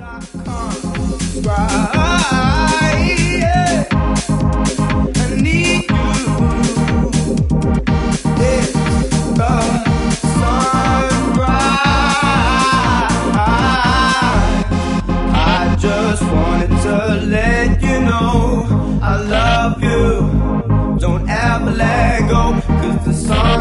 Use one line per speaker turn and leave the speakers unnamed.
Let you know I love you. Don't ever let go, 'cause the sun